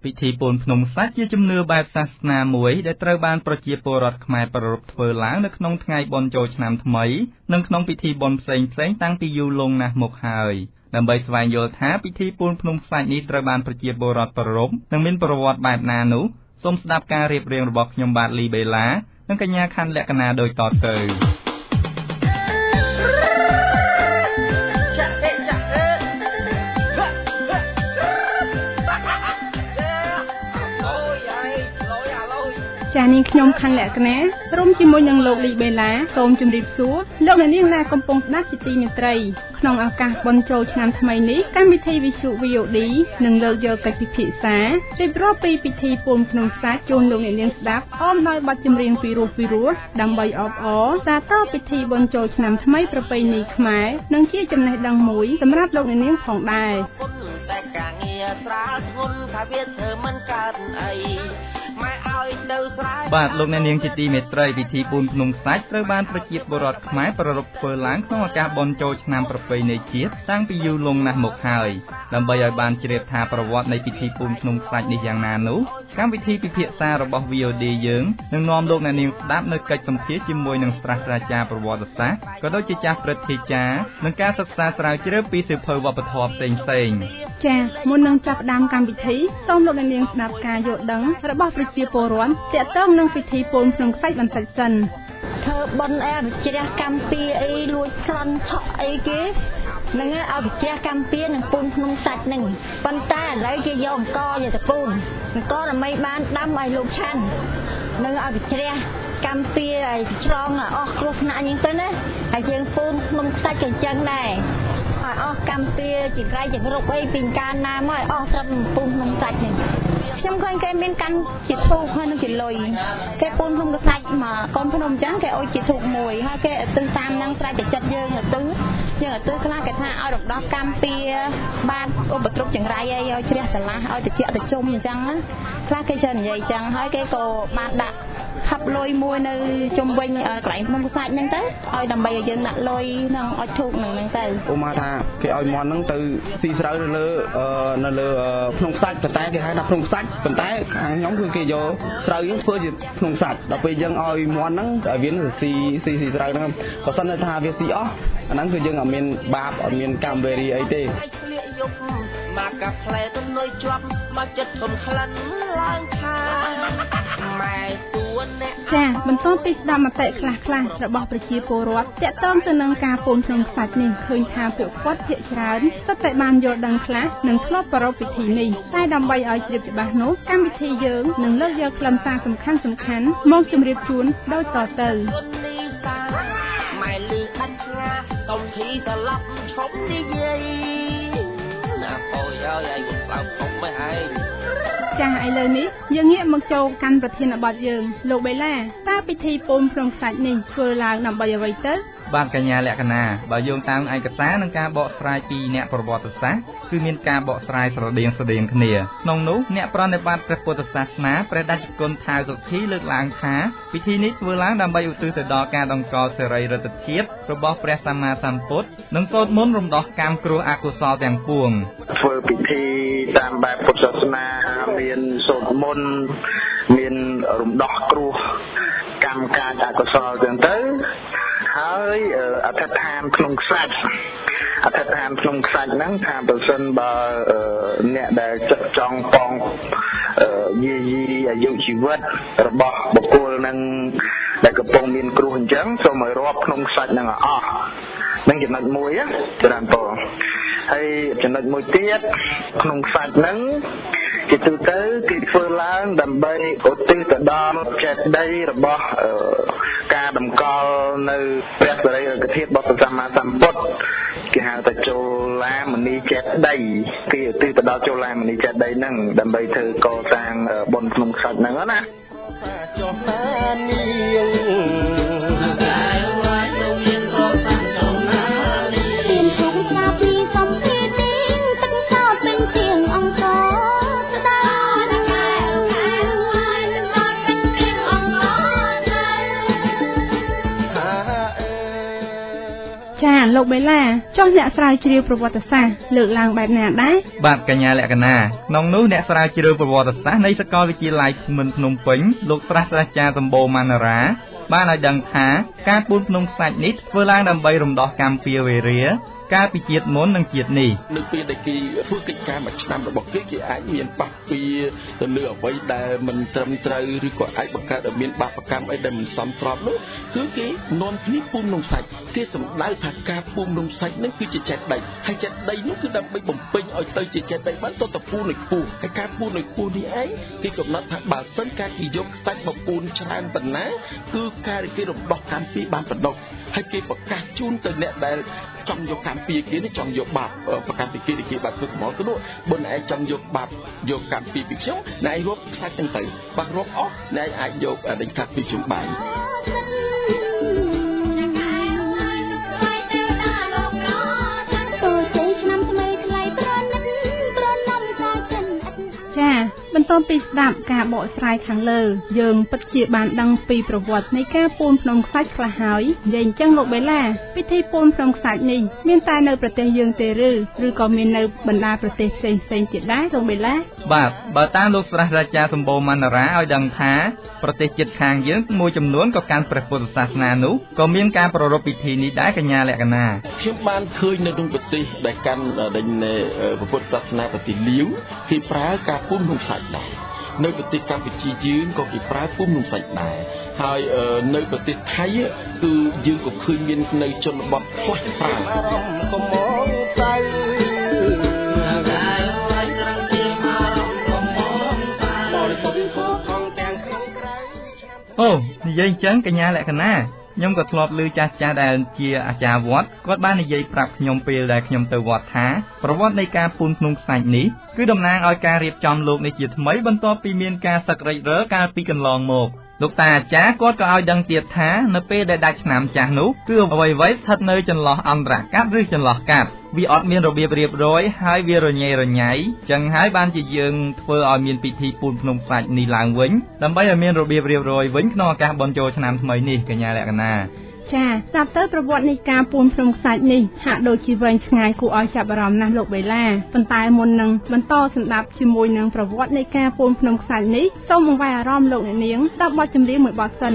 ពិធីពូនភ្នំសាច់ជាជំនឿបែបសាសនាមួយដែលត្រូវបានប្រជាពលរដ្ឋខ្មែរប្រារព្ធធ្វើឡើងនៅក្នុងថ្ងៃបុណ្យចូលឆ្នាំថ្មីនិងក្នុងពិធីបុណ្យផ្សេងៗតាំងពីយូរលង់ណាស់មកហើយដើម្បីស្វែងយល់ថាពិធីពូនភ្នំខ្សាច់នេះត្រូវបានប្រជាពលរដ្ឋប្រារព្ធនិងមានប្រវត្តិបែបណានោះសូមស្ដាប់ការរៀបរៀងរបស់ខ្ញុំបាទលីបេឡានិងកញ្ញាខាន់លក្ខណាដូចតទៅចានាងខ្ញុំខាន់លក្ខណារួមជាមួយនឹងលោកលីបេឡាសូមជម្រាបសួរលោកអ្នកនាងដែលកំពុងស្ដាប់ជាទីមេត្រីក្នុងឱកាសបុណ្យចូលឆ្នាំថ្មីនេះកម្មវិធីវិទ្យុ VOD នឹងលើកយកកិច្ចពិភាក្សារៀបរាប់ពីពិធីពូនភ្នំសាច់ជូនលោកអ្នកនាងស្ដាប់អមដោយបទចម្រៀងពីរោះដើម្បីអបអរសាទរពិធីបុណ្យចូលឆ្នាំថ្មីប្រពៃណីខ្មែរនិងជាចំណេះដឹងមួយសម្រាប់លោកអ្នកនាងផងដែរតែការងារស្រាលធ្ងន់ថាវាធ្វើមិនកើតអីបាទលោកអ្នកនាងជាទីមេត្រីពិធីពូនភ្នំខ្សាច់ត្រូវបានប្រជាពលរដ្ឋខ្មែរប្រារព្ធធ្វើឡើងក្នុងឱកាសបុណ្យចូលឆ្នាំប្រពៃណីជាតិតាំងពីយូរលង់ណាស់មកហើយដើម្បីឲ្យបានជ្រាបថាប្រវត្តិនៃពិធីពូនភ្នំខ្សាច់នេះយ៉ាងណានោះកម្មវិធីពិភាក្សារបស់ VOD យើងនឹងនាំលោកអ្នកនាងស្ដាប់នៅកិច្ចសម្ភាសន៍ជាមួយនឹងសាស្ត្រាចារ្យប្រវត្តិសាស្ត្រក៏ដូចជាចាស់ព្រឹទ្ធាចារ្យនិងការសិក្សាស្រាវជ្រាវពីសៀវភៅវប្បធម៌ផ្សេងៗចាមុននឹងចាប់ផ្ដើមកម្មវិធីសូមលោកអ្នកនាងស្ដាប់ការយល់ដឹងរបស់ប្រជាពលរដ្ឋទាក់ទងនឹងពិធីពូនភ្នំខ្សាច់បន្តិចសិនធ្វើបុណ្យអភិជ្រះកម្មពីអីលួចស្រន់ឆក់អីគេនឹងអភិជ្រះកម្មពីនឹងពូនភ្នំសាច់នឹងប៉ុន្តែឥឡូវគេយកអង្គយកទៅពូនអង្គដើម្បីបានដាំឲ្យលោកឆាន់នឹងអភិជ្រះកម្មពីឲ្យឆ្លងអស់គ្រោះថ្នាក់អញ្ចឹងទៅណាហើយយើងពូនភ្នំខ្សាច់ក៏អញ្ចឹងដែរឲ្យអស់កម្មពីចង្រៃចង្រុកអីពីកាលណាមកឲ្យអស់ត្រឹមពូនភ្នំសាច់នេះខ្ញុំឃើញគេមានកាន់ជាធូបហើយនឹងជាលុយគេពូនភ្នំខ្សាច់មកកូនភ្នំអញ្ចឹងគេអុជជាធូបមួយហើយគេឧទ្ទិសតាមនឹងស្រេចតែចិត្តយើងឧទ្ទិសខ្លះគេថាឲ្យរំដោះកម្មពីបានឧបទ្រពចង្រៃអីឲ្យជ្រះស្រឡះឲ្យតិចតិចុំអញ្ចឹងណាខ្លះគេចេះនិយាយអញ្ចឹងហើយគេក៏បានដាក់ហាប់លុយមួយនៅជុំវិញកន្លែងភ្នំខ្សាច់ហ្នឹងទៅឲ្យដើម្បីឲ្យយើងដាក់លុយនឹងអុជធូបហ្នឹងទៅឧមាថាគេឲ្យមន់ហ្នឹងទៅស៊ីស្រូវនៅលើភ្នំខ្សាច់ប៉ុន្តែគេហៅថាភ្នំខ្សាច់ប៉ុន្តែខាងខ្ញុំគឺគេយកស្រូវយើងធ្វើជាភ្នំខ្សាច់ដល់ពេលយើងឲ្យមន់ហ្នឹងឲ្យវាស៊ីស្រូវហ្នឹងបើសិនថាវាស៊ីអស់អាហ្នឹងគឺយើងអត់មានបាបអត់មានកម្មវេរីអីទេមកកាផ្លែទំនុយជាប់មកចិត្តធំក្លិនឡើងខាម៉ែទួអ្នកចាបន្ទាប់ពីស្ដាប់មតិខ្លះៗរបស់ប្រជាពលរដ្ឋទាក់ទងទៅនឹងការពូនភ្នំខ្សាច់នេះឃើញថាពួកគាត់ភាគច្រើនសុទ្ធតែបានយល់ដឹងខ្លះនិងធ្លាប់ប្រារព្ធពិធីនេះតែដើម្បីឲ្យជ្រាបច្បាស់នោះកម្មវិធីយើងនឹងលើកយកខ្លឹមសារសំខាន់មកជម្រាបជូនដូចតទៅម៉ែលឺដាច់ឆ្ងាកុំធីស្លាប់ឈប់និយាយណាអូយឲ្យស្លាប់ឈប់មិនហើយចាឥឡូវនេះយើងងាកមកចូលកាន់ប្រធានបទយើងលោកបេឡាតើពិធីពូនភ្នំខ្សាច់នេះធ្វើឡើងដើម្បីអ្វីទៅបាទកញ្ញាលក្ខណាបើយោងតាមឯកសារនិងការបកស្រាយពីអ្នកប្រវត្តិសាស្ត្រគឺមានការបកស្រាយស្រដៀងគ្នាក្នុងនោះអ្នកប្រណិប័តព្រះពុទ្ធសាសនាព្រះតេជគុណថាវសុធីលើកឡើងថាពិធីនេះធ្វើឡើងដើម្បីឧទ្ទិសទៅដល់ការដង្កល់សិរីរិទ្ធភាពរបស់ព្រះសម្មាសម្ពុទ្ធនិងសូត្រមន្តរំដោះកម្មគ្រោះអកុសលទាំងពួងធ្វើពិធីតាមបែបពុទ្ធសាសនាមានសូត្រមន្តមានរំដោះគ្រោះកម្មកាចអកុសលទាំងទៅហើយអធិដ្ឋានក្នុងខ្សាច់ហ្នឹងថាប្រសិនបើអ្នកដែលចង់ប៉ងយាយីអាយុជីវិតរបស់បុគ្គលនឹងដែលកំពុងមានគ្រោះអញ្ចឹងសូមឲ្យរាប់ក្នុងខ្សាច់ហ្នឹងអស់នឹងចំណុចមួយច្រើនពរហើយចំណុចមួយទៀតក្នុងខ្សាច់ហ្នឹងជាទូទៅគេធ្វើឡើងដើម្បីឧទ្ទិសទៅដល់ចេតិយរបស់ការតម្កល់នៅព្រះសារីរិកធាតុរបស់ព្រះសម្មាសម្ពុទ្ធគេហៅថាចូលឡាមនីចេតិយគេឧទ្ទិសទៅដល់ចូលឡាមនីចេតិយហ្នឹងដើម្បីធ្វើកសាងបុណ្យក្នុងខ្សាច់ហ្នឹងណាចុះតានាលោកបេឡាចុះអ្នកស្រាវជ្រាវប្រវត្តិសាស្ត្រលើកឡើងបែបណាដែរបាទកញ្ញាលក្ខណាក្នុងនោះអ្នកស្រាវជ្រាវប្រវត្តិសាស្ត្រនៃសាកលវិទ្យាល័យភូមិន្ទភ្នំពេញលោកសាស្ត្រាចារ្យសម្បូរម៉ាណារ៉ាបានឲ្យដឹងថាការពូនភ្នំខ្សាច់នេះធ្វើឡើងដើម្បីរំដោះកម្មពៀវេរាការពីជាតិមុននិងជាតិនេះនៅពេលដែលគេធ្វើកិច្ចការមួយឆ្នាំរបស់គេអាចមានប៉ះពាល់ទៅលើអ្វីដែលមិនត្រឹមត្រូវឬក៏អាចបង្កើតឲ្យមានបាបកម្មអីដែលមិនសមស្របនោះគឺគេនាំគ្នាពូននំសាច់គេសម្ដៅថាការពូននំសាច់នេះគឺជាចេតដីហើយចេតដីនោះគឺដើម្បីបំពេញឲ្យទៅជាចេតដីបានទៅពូនឲ្យខ្ពស់ហើយការពូនឲ្យខ្ពស់នេះឯងគេកំណត់ថាបើសិនការគេយកខ្សាច់មកពូនច្រើនប៉ុណ្ណាគឺការគេរំដោះកម្មពីបានបណ្ដុះហើយគេប្រកាសជូនទៅអ្នកដែលចង់យកកម្មពីគេនេះចង់យកបាបប្រកាន់ពីគេបាត់ធ្វើកំហុសទៅនោះបើអ្នកឯងចង់យកបាបយកកម្មពីខ្ញុំអ្នកឯងរកខ្សាច់ទាំងទៅបាត់រកអស់អ្នកឯងអាចយកដេញកាត់ពីខ្ញុំបានបន្ទាប់ពីស្ដាប់ការបកស្រាយខាងលើយើងពិតជាបានដឹងពីប្រវត្តិនៃការពូនភ្នំខ្សាច់ខ្លះហើយនិយាយអញ្ចឹងលោកបេឡាពិធីពូនភ្នំខ្សាច់នេះមានតែនៅប្រទេសយើងទេឬក៏មាននៅបណ្ដាប្រទេសផ្សេងទៀតដែរលោកបេឡាបាទបើតាមលោកសាស្ត្រាចារ្យសម្បូរម៉ាណារ៉ាឲ្យដឹងថាប្រទេសជិតខាងយើងមួយចំនួនក៏កាន់ព្រះពុទ្ធសាសនានោះក៏មានការប្រារព្ធពិធីនេះដែរកញ្ញាលក្ខណាខ្ញុំបានឃើញនៅក្នុងប្រទេសដែលកាន់ព្រះពុទ្ធសាសនាប្រទេសលាវគេប្រើការពូនភ្នំខ្សាច់ដែរនៅប្រទេសកម្ពុជាយើងក៏គេប្រើពុំនំសាច់ដែរហើយនៅប្រទេសថៃគឺយើងក៏ឃើញមាននៅជនបទខ្លះប្រើអូនិយាយអញ្ចឹងកញ្ញាលក្ខណាខ្ញុំក៏ធ្លាប់ឮចាស់ៗដែលជាអាចារ្យវត្តគាត់បាននិយាយប្រាប់ខ្ញុំពេលដែលខ្ញុំទៅវត្តថាប្រវត្តិនៃការពូនភ្នំខ្សាច់នេះគឺតំណាងឲ្យការរៀបចំលោកនេះជាថ្មីបន្ទាប់ពីមានការសឹករិចរើកាលពីកន្លងមកលោកតាអាចារ្យគាត់ក៏ឲ្យដឹងទៀតថានៅពេលដែលដាច់ឆ្នាំចាស់នោះគឺអ្វីៗស្ថិតនៅចន្លោះអន្តរកាប់ឬចន្លោះកាប់វាអត់មានរបៀបរៀបរយហើយវារញ៉េរញ៉ៃចឹងហើយបានជាយើងធ្វើឲ្យមានពិធីពូនភ្នំខ្សាច់នេះឡើងវិញដើម្បីឲ្យមានរបៀបរៀបរយវិញក្នុងឱកាសបុណ្យចូលឆ្នាំថ្មីនេះកញ្ញាលក្ខណាចាស្ដាប់ទៅប្រវត្តិនៃការពូនភ្នំខ្សាច់នេះហាក់ដូចជាវែងឆ្ងាយគួរឲ្យចាប់អារម្មណ៍ណាស់លោកបេឡាប៉ុន្តែមុននឹងបន្តស្ដាប់ជាមួយនឹងប្រវត្តិនៃការពូនភ្នំខ្សាច់នេះសូមអង្វរអារម្មណ៍លោកអ្នកនាងស្ដាប់បទចម្រៀងមួយបទសិន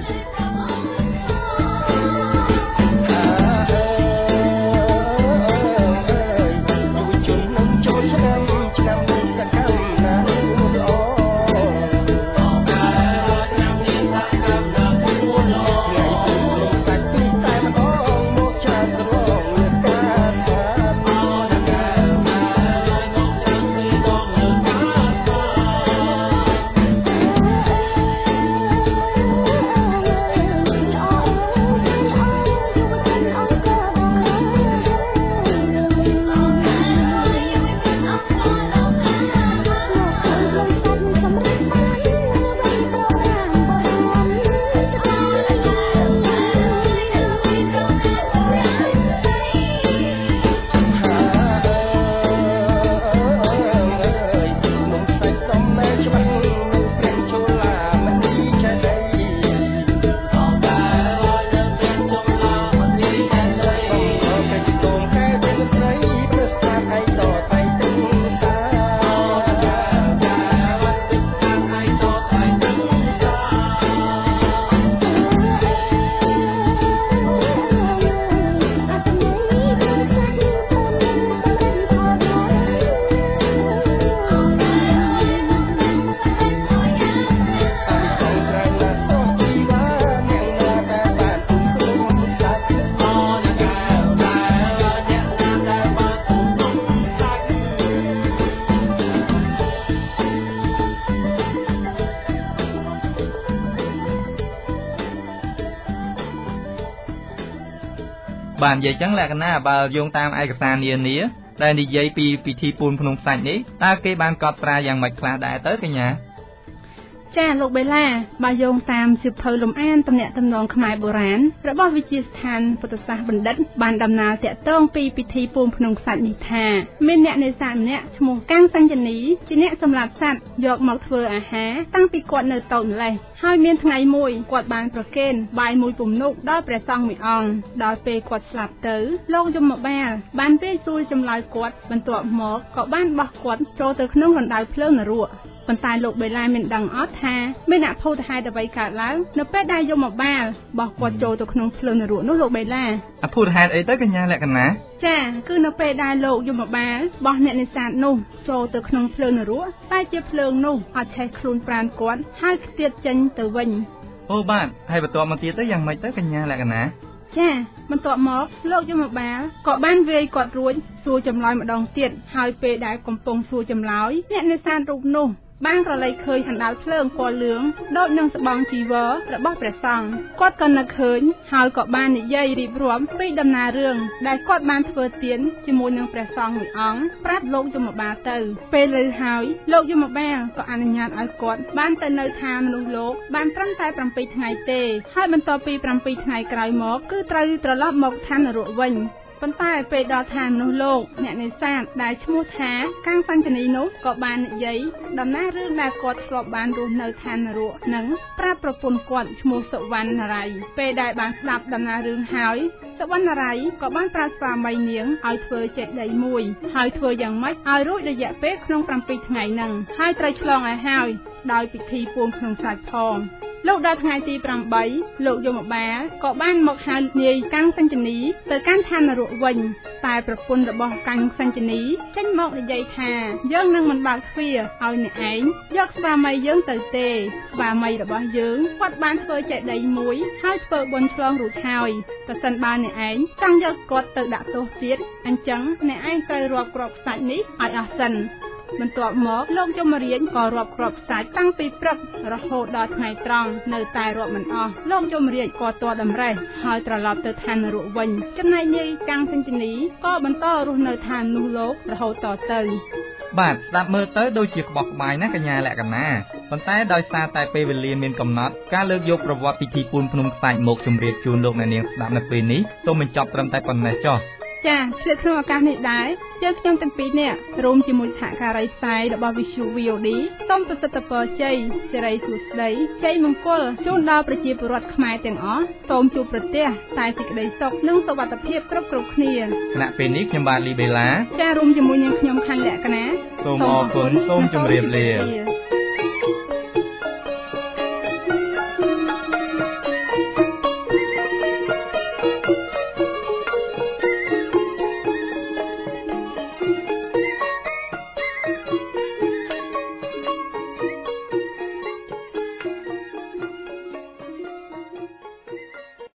បាននិយាយចឹងលក្ខណៈបើយោងតាមឯកសារនានាដែលនិយាយពីពិធីពូនភ្នំខ្សាច់នេះតើគេបានកត់ត្រាយ៉ាងម៉េចខ្លះដែរទៅកញ្ញាចាលោកបេឡាបើយោងតាមសៀវភៅលំអានទំនាក់ទំនងខ្មែរបុរាណរបស់វិទ្យាស្ថានពុទ្ធសាសនាបណ្ឌិតបានដំណើរតាក់ទងពីពិធីពូនភ្នំខ្សាច់នេះថាមានអ្នកនេសាទម្នាក់ឈ្មោះកាំងសញ្ជនីជាអ្នកសម្លាប់សត្វយកមកធ្វើអាហារតាំងពីគាត់នៅតូចម្លេះហើយមានថ្ងៃមួយគាត់បានប្រគេនបាយមួយពំនុកដល់ព្រះសង្ឃមួយអង្គដល់ពេលគាត់ស្លាប់ទៅលោកយមបាលបានពេលសួរចម្លើយគាត់បន្ទាប់មកក៏បានបោះគាត់ចូលទៅក្នុងរណ្ដៅភ្លើងនរកប៉ុន្តែលោកបេឡាមានដឹងអត់ថាមានអភូតហេតុអ្វីកើតឡើងនៅពេលដែលយមបាលបោះគាត់ចូលទៅក្នុងភ្លើងនរកនោះលោកបេឡាអភូតហេតុអីទៅកញ្ញាលក្ខណាចាគឺនៅពេលដែលលោកយមបាលបោះអ្នកនេសាទនោះចូលទៅក្នុងភ្លើងនរកតែជាភ្លើងនោះអត់ឆេះខ្លួនប្រាណគាត់ហើយខ្ទាតចេញទៅវិញអូបាទហើយបន្ទាប់មកទៀតទៅយ៉ាងម៉េចទៅកញ្ញាលក្ខណាចាបន្ទាប់មកលោកយមបាលក៏បានវាយគាត់រួចសួរចម្លើយម្ដងទៀតហើយពេលដែលកំពុងសួរចម្លើយអ្នកនេសាទរូបនោះបានក្រឡេកឃើញអណ្ដាតភ្លើងពណ៌លឿងដូចនឹងស្បង់ជីវររបស់ព្រះសង្ឃគាត់ក៏នឹកឃើញហើយក៏បាននិយាយរៀបរាប់ពីដំណើររឿងដែលគាត់បានធ្វើទានជាមួយនឹងព្រះសង្ឃមួយអង្គប្រាប់លោកយមបាលទៅពេលលើហើយលោកយមបាលក៏អនុញ្ញាតឲ្យគាត់បានទៅនៅឋានមនុស្សលោកបានត្រឹមតែ7ថ្ងៃទេហើយបន្ទាប់ពី7ថ្ងៃក្រោយមកគឺត្រូវត្រឡប់មកឋាននរកវិញប៉ុន្តែពេលដល់ឋានមនុស្សលោកអ្នកនេសាទដែលឈ្មោះថាកាំងសញ្ជនីនោះក៏បាននិយាយដំណើររឿងដែលគាត់ធ្លាប់បានរស់នៅឋាននរកនិងប្រាប់ប្រពន្ធគាត់ឈ្មោះសុវណ្ណរាយពេលដែលបានស្ដាប់ដំណើររឿងហើយសុវណ្ណរាយក៏បានប្រាប់ស្វាមីនាងឲ្យធ្វើចេតិយមួយហើយធ្វើយ៉ាងម៉េចឲ្យរួចរយៈពេលក្នុង7ថ្ងៃហ្នឹងហើយត្រូវឆ្លងឲ្យហើយដោយពិធីពូនក្នុងសាច់ផងលោកដល់ថ្ងៃទី8លោកយមបាលក៏បានមកហៅនាយកាំងសញ្ជនីទៅកាន់ឋាននរកវិញតែប្រពន្ធរបស់កាំងសញ្ជនីចេញមកនិយាយថាយើងនឹងមិនបើកទ្វារឲ្យអ្នកឯងយកស្វាមីយើងទៅទេស្វាមីរបស់យើងគាត់បានធ្វើចេតិយមួយហើយធ្វើបុណ្យឆ្លងរួចហើយប្រសិនបើអ្នកឯងចង់យកគាត់ទៅដាក់ទោសទៀតអញ្ចឹងអ្នកឯងត្រូវរាប់គ្រាប់ខ្សាច់នេះឲ្យអស់សិនបន្ទាប់មកលោកយមរាជក៏រាប់គ្រាប់ខ្សាច់តាំងពីព្រឹករហូតដល់ថ្ងៃត្រង់នៅតែរាប់មិនអស់លោកយមរាជក៏ទាល់តម្រេះហើយត្រឡប់ទៅឋាននរកវិញចំណែកនាយកាំងសញ្ជនីក៏បន្តរស់នៅឋាននោះលោករហូតតទៅបាទស្ដាប់មើលទៅដូចជាក្បោះក្បាយណាកញ្ញាលក្ខណាប៉ុន្តែដោយសារតែពេលវេលាមានកំណត់ការលើកយកប្រវត្តិពិធីពូនភ្នំខ្សាច់មកជម្រាបជូនលោកអ្នកនាងស្ដាប់នៅពេលនេះសូមបញ្ចប់ត្រឹមតែប៉ុណ្ណេះចុះចាឆ្លៀតក្នុងឱកាសនេះដែរយើងខ្ញុំទាំងពីរនាក់រួមជាមួយសហការីផ្សាយរបស់ Visu VOD សូមប្រសិទ្ធពរជ័យសិរីសួស្តីជ័យមង្គលជូនដល់ប្រជាពលរដ្ឋខ្មែរទាំងអស់សូមជួបប្រទះតែសេចក្តីសុខនិងសុវត្ថិភាពគ្រប់គ្នាគណៈពេលនេះខ្ញុំបាទលីបេឡាចារួមជាមួយនឹងខ្ញុំខាន់លក្ខណាសូមអរគុណសូមជម្រាបលា